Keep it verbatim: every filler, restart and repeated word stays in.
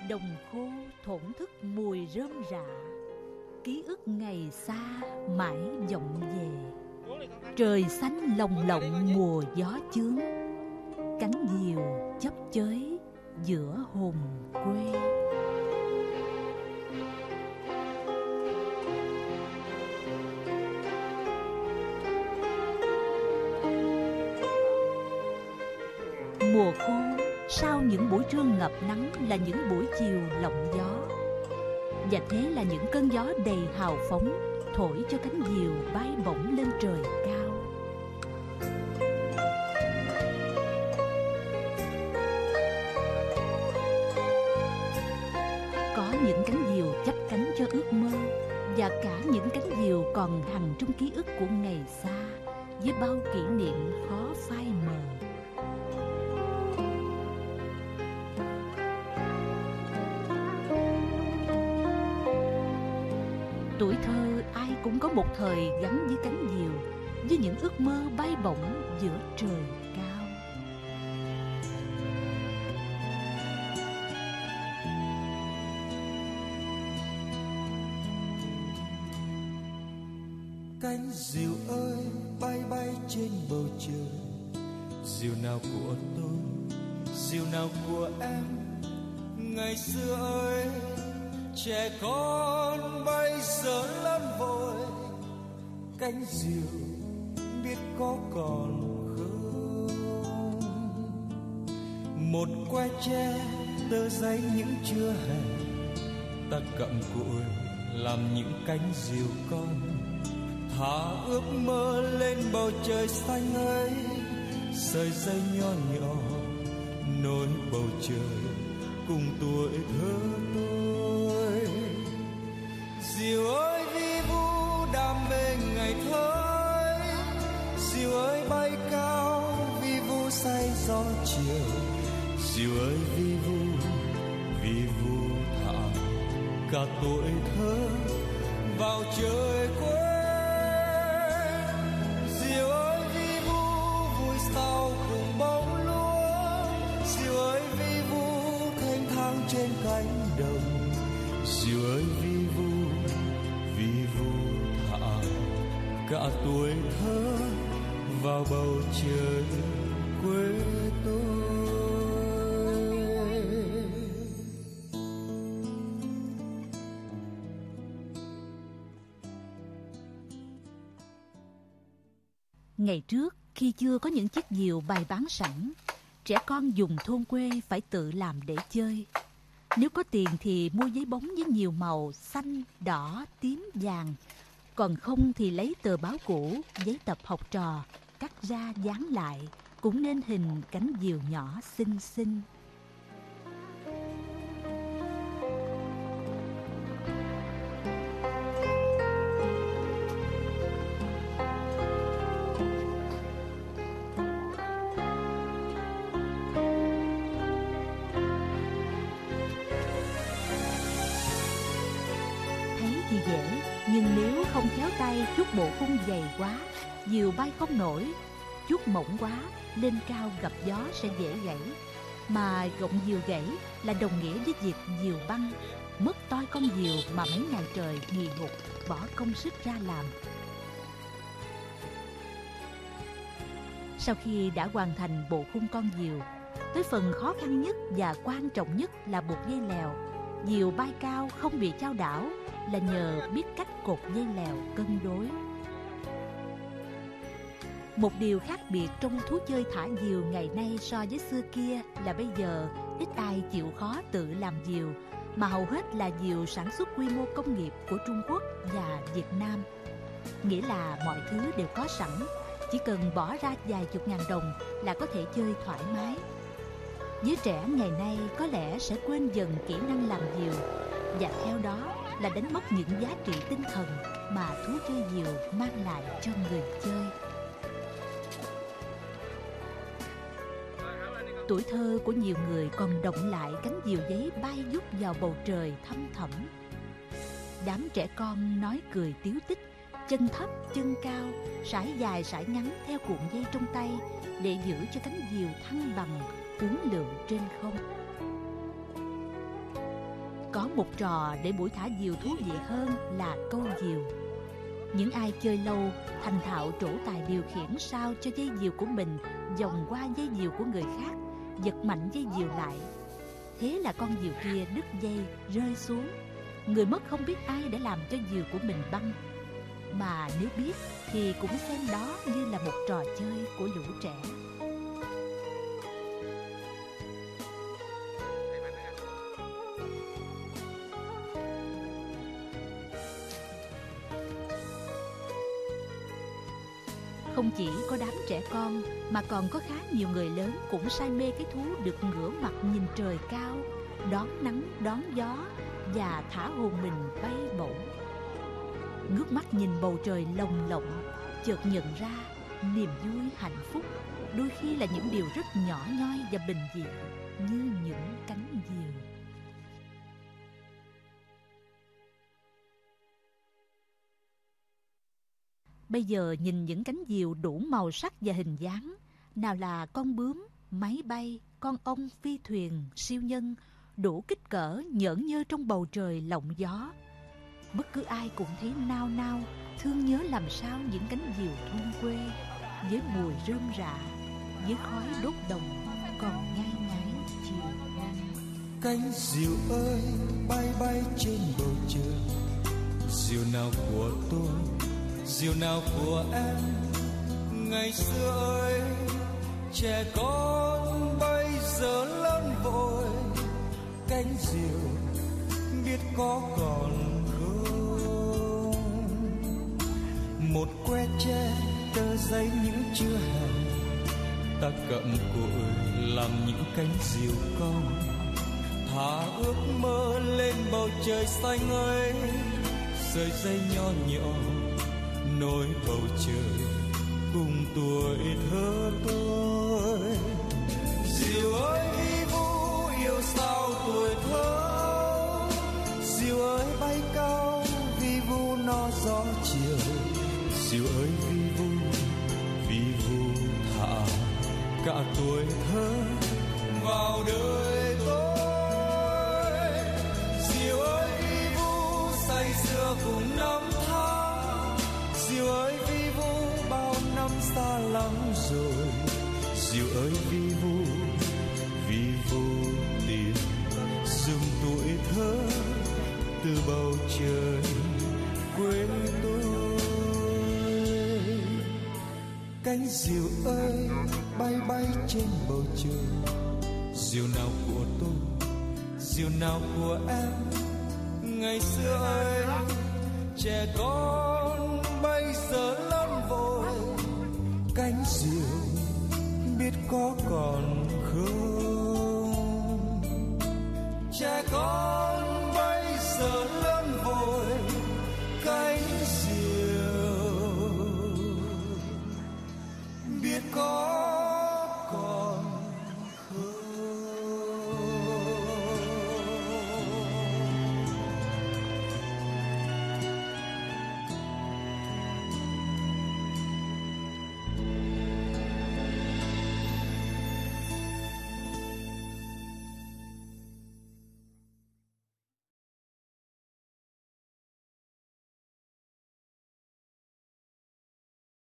Đồng khô thổn thức mùi rơm rạ, ký ức ngày xa mãi vọng về. Trời xanh lồng lộng mùa gió chướng, cánh diều chấp chới giữa hồn quê. Mùa khô sau những buổi trưa ngập nắng là những buổi chiều lộng gió, và thế là những cơn gió đầy hào phóng thổi cho cánh diều bay bổng lên trời cao. Có những cánh diều chắp cánh cho ước mơ, và cả những cánh diều còn hằn trong ký ức của ngày xa, với bao kỷ niệm khó phai mờ. Tuổi thơ ai cũng có một thời gắn với cánh diều, với những ước mơ bay bổng giữa trời cao. Cánh diều ơi bay bay trên bầu trời, diều nào của tôi, diều nào của em. Ngày xưa ơi trẻ con bây giờ lớn vội, cánh diều biết có còn không. Một que tre tơ giấy những trưa hè, ta cặm cụi làm những cánh diều con, thả ước mơ lên bầu trời xanh ấy. Sợi dây nho nhỏ nối bầu trời cùng tuổi thơ tôi. Diều ơi vi vu đam mê ngày thơ, diều ơi bay cao vi vu say gió chiều. Diều ơi vi vu vi vu thả cả tuổi thơ vào trời quê. Diều ơi vi vu vui sau cùng bóng lúa, diều ơi vi vu thênh thang trên cánh đồng. Diều ơi vi vu vi vu thả cả tuổi thơ vào bầu trời quê tôi. Ngày trước, khi chưa có những chiếc diều bày bán sẵn, trẻ con dùng thôn quê phải tự làm để chơi. Nếu có tiền thì mua giấy bóng với nhiều màu xanh, đỏ, tím, vàng. Còn không thì lấy tờ báo cũ, giấy tập học trò, cắt ra dán lại, cũng nên hình cánh diều nhỏ xinh xinh. Dễ, nhưng nếu không khéo tay chuốt bộ khung dày quá, diều bay không nổi. Chuốt mỏng quá, lên cao gặp gió sẽ dễ gãy. Mà gọng diều gãy là đồng nghĩa với việc diều băng, mất toi con diều mà mấy ngày trời nghì ngục bỏ công sức ra làm. Sau khi đã hoàn thành bộ khung con diều, tới phần khó khăn nhất và quan trọng nhất là buộc dây lèo. Diều bay cao không bị chao đảo là nhờ biết cách cột dây lèo cân đối. Một điều khác biệt trong thú chơi thả diều ngày nay so với xưa kia là bây giờ ít ai chịu khó tự làm diều, mà hầu hết là diều sản xuất quy mô công nghiệp của Trung Quốc và Việt Nam. Nghĩa là mọi thứ đều có sẵn, chỉ cần bỏ ra vài chục ngàn đồng là có thể chơi thoải mái. Giới trẻ ngày nay có lẽ sẽ quên dần kỹ năng làm diều, và theo đó là đánh mất những giá trị tinh thần mà thú chơi diều mang lại cho người chơi. Tuổi thơ của nhiều người còn động lại cánh diều giấy bay vút vào bầu trời thăm thẳm. Đám trẻ con nói cười tíu tích, chân thấp chân cao, sải dài sải ngắn theo cuộn dây trong tay để giữ cho cánh diều thăng bằng, uốn lượn trên không. có một trò để buổi thả diều thú vị hơn là câu diều. Những ai chơi lâu thành thạo trổ tài điều khiển sao cho dây diều của mình vòng qua dây diều của người khác, giật mạnh dây diều lại. Thế là con diều kia đứt dây rơi xuống. Người mất không biết ai đã làm cho diều của mình băng, mà nếu biết thì cũng xem đó như là một trò chơi của lũ trẻ. Không chỉ có đám trẻ con mà còn có khá nhiều người lớn cũng say mê cái thú được ngửa mặt nhìn trời cao, đón nắng đón gió và thả hồn mình bay bổng. Ngước mắt nhìn bầu trời lồng lộng, chợt nhận ra niềm vui hạnh phúc đôi khi là những điều rất nhỏ nhoi và bình dị như những cánh diều. Bây giờ nhìn những cánh diều đủ màu sắc và hình dáng, nào là con bướm, máy bay, con ong phi thuyền, siêu nhân, đủ kích cỡ nhởn nhơ trong bầu trời lộng gió. Bất cứ ai cũng thấy nao nao, thương nhớ làm sao những cánh diều thôn quê, với mùi rơm rạ, với khói đốt đồng còn ngai ngái chiều nay. Cánh diều ơi bay bay trên bầu trời, diều nào của tôi, diều nào của em. Ngày xưa ơi trẻ con bây giờ lớn vội, cánh diều biết có còn không. Một que tre tờ giấy những chưa hẹn, ta cặm cụi làm những cánh diều cong, thả ước mơ lên bầu trời xanh ấy. Sợi dây nho nhỏ nối bầu trời cùng tuổi thơ tôi. Diều ơi vi vu yêu sao tuổi thơ, diều ơi bay cao vi vu no gió chiều. Diều ơi vi vu vi vu thả cả tuổi thơ vào đời tôi. Diều ơi vi vu say sưa cùng năm tháng, diều ơi vi vu bao năm xa lắm rồi. Diều ơi vi vu vi vu tìm dừng tuổi thơ từ bầu trời quê tôi. Cánh diều ơi bay bay trên bầu trời, diều nào của tôi, diều nào của em. Ngày xưa ơi trẻ con bây giờ lớn vội, cánh diều biết có còn không. Trẻ con